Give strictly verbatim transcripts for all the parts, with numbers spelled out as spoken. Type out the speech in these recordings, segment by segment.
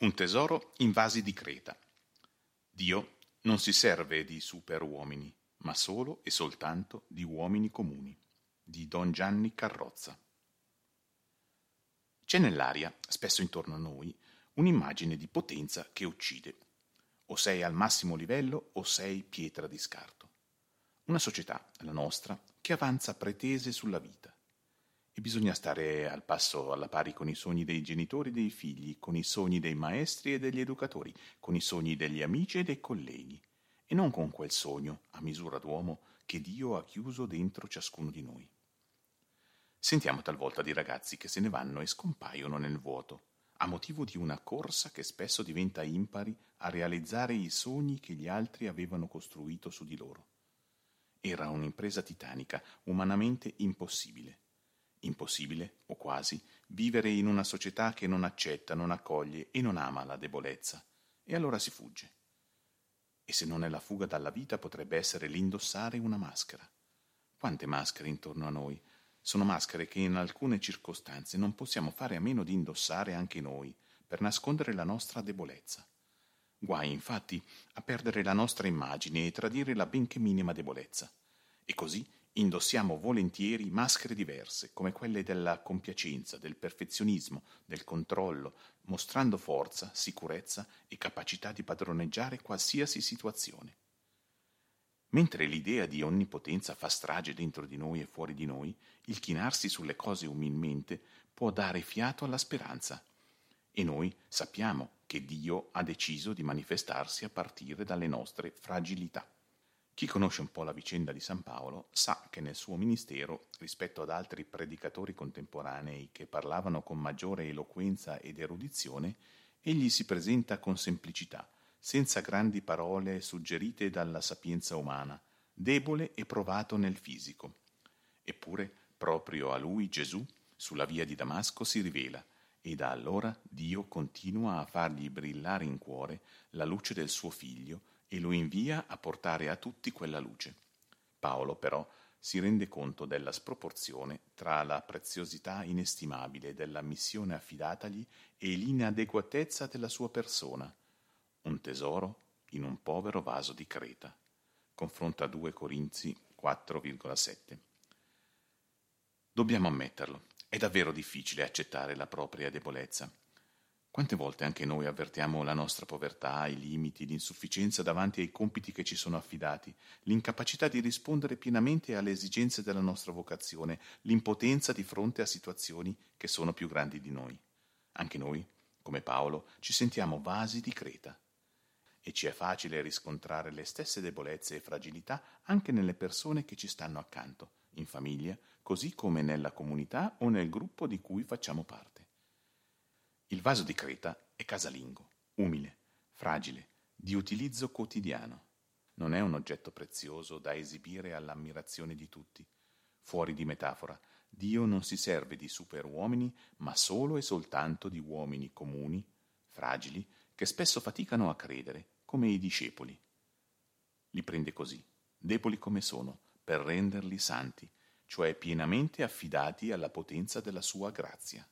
Un tesoro in vasi di Creta. Dio non si serve di superuomini, ma solo e soltanto di uomini comuni. Di Don Gianni Carrozza. C'è nell'aria, spesso intorno a noi, un'immagine di potenza che uccide. O sei al massimo livello o sei pietra di scarto. Una società, la nostra, che avanza pretese sulla vita. E bisogna stare al passo alla pari con i sogni dei genitori e dei figli, con i sogni dei maestri e degli educatori, con i sogni degli amici e dei colleghi, e non con quel sogno, a misura d'uomo, che Dio ha chiuso dentro ciascuno di noi. Sentiamo talvolta di ragazzi che se ne vanno e scompaiono nel vuoto, a motivo di una corsa che spesso diventa impari a realizzare i sogni che gli altri avevano costruito su di loro. Era un'impresa titanica, umanamente impossibile. Impossibile, o quasi, vivere in una società che non accetta, non accoglie e non ama la debolezza, e allora si fugge. E se non è la fuga dalla vita, potrebbe essere l'indossare una maschera. Quante maschere intorno a noi? Sono maschere che in alcune circostanze non possiamo fare a meno di indossare anche noi, per nascondere la nostra debolezza. Guai, infatti, a perdere la nostra immagine e tradire la benché minima debolezza. E così indossiamo volentieri maschere diverse, come quelle della compiacenza, del perfezionismo, del controllo, mostrando forza, sicurezza e capacità di padroneggiare qualsiasi situazione. Mentre l'idea di onnipotenza fa strage dentro di noi e fuori di noi, il chinarsi sulle cose umilmente può dare fiato alla speranza. E noi sappiamo che Dio ha deciso di manifestarsi a partire dalle nostre fragilità. Chi conosce un po' la vicenda di San Paolo sa che nel suo ministero, rispetto ad altri predicatori contemporanei che parlavano con maggiore eloquenza ed erudizione, egli si presenta con semplicità, senza grandi parole suggerite dalla sapienza umana, debole e provato nel fisico. Eppure, proprio a lui Gesù, sulla via di Damasco, si rivela, e da allora Dio continua a fargli brillare in cuore la luce del suo Figlio e lo invia a portare a tutti quella luce. Paolo, però, si rende conto della sproporzione tra la preziosità inestimabile della missione affidatagli e l'inadeguatezza della sua persona. Un tesoro in un povero vaso di Creta. Confronta due Corinzi quattro virgola sette. Dobbiamo ammetterlo, è davvero difficile accettare la propria debolezza. Quante volte anche noi avvertiamo la nostra povertà, i limiti, l'insufficienza davanti ai compiti che ci sono affidati, l'incapacità di rispondere pienamente alle esigenze della nostra vocazione, l'impotenza di fronte a situazioni che sono più grandi di noi. Anche noi, come Paolo, ci sentiamo vasi di Creta. E ci è facile riscontrare le stesse debolezze e fragilità anche nelle persone che ci stanno accanto, in famiglia, così come nella comunità o nel gruppo di cui facciamo parte. Il vaso di Creta è casalingo, umile, fragile, di utilizzo quotidiano. Non è un oggetto prezioso da esibire all'ammirazione di tutti. Fuori di metafora, Dio non si serve di superuomini, ma solo e soltanto di uomini comuni, fragili, che spesso faticano a credere, come i discepoli. Li prende così, deboli come sono, per renderli santi, cioè pienamente affidati alla potenza della sua grazia.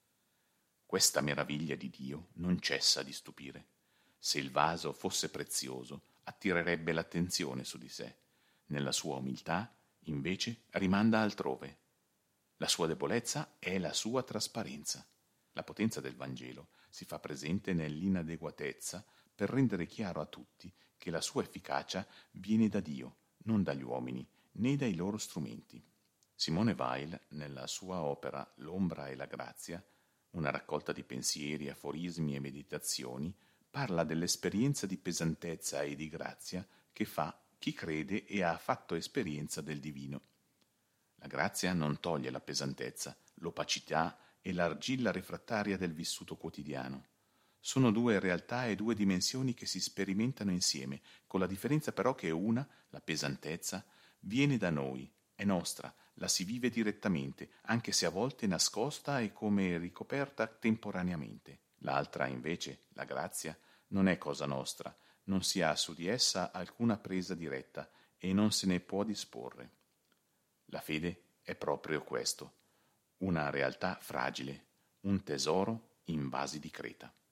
Questa meraviglia di Dio non cessa di stupire. Se il vaso fosse prezioso, attirerebbe l'attenzione su di sé. Nella sua umiltà, invece, rimanda altrove. La sua debolezza è la sua trasparenza. La potenza del Vangelo si fa presente nell'inadeguatezza per rendere chiaro a tutti che la sua efficacia viene da Dio, non dagli uomini, né dai loro strumenti. Simone Weil, nella sua opera L'ombra e la grazia, una raccolta di pensieri, aforismi e meditazioni, parla dell'esperienza di pesantezza e di grazia che fa chi crede e ha fatto esperienza del divino. La grazia non toglie la pesantezza, l'opacità e l'argilla refrattaria del vissuto quotidiano. Sono due realtà e due dimensioni che si sperimentano insieme, con la differenza però che una, la pesantezza, viene da noi, è nostra, la si vive direttamente, anche se a volte nascosta e come ricoperta temporaneamente. L'altra, invece, la grazia, non è cosa nostra, non si ha su di essa alcuna presa diretta e non se ne può disporre. La fede è proprio questo, una realtà fragile, un tesoro in vasi di Creta.